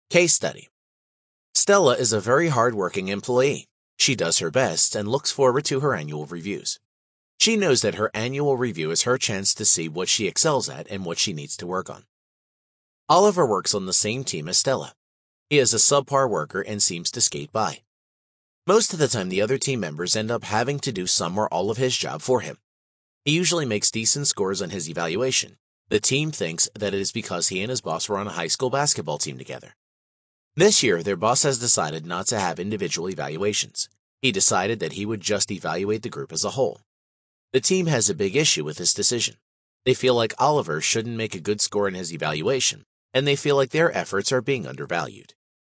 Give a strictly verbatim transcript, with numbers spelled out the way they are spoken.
Case study. Stella is a very hard-working employee. She does her best and looks forward to her annual reviews. She knows that her annual review is her chance to see what she excels at and what she needs to work on. Oliver works on the same team as Stella. He is a subpar worker and seems to skate by. Most of the time, the other team members end up having to do some or all of his job for him. He usually makes decent scores on his evaluation. The team thinks that it is because he and his boss were on a high school basketball team together. This year, their boss has decided not to have individual evaluations. He decided that he would just evaluate the group as a whole. The team has a big issue with this decision. They feel like Oliver shouldn't make a good score in his evaluation, and they feel like their efforts are being undervalued.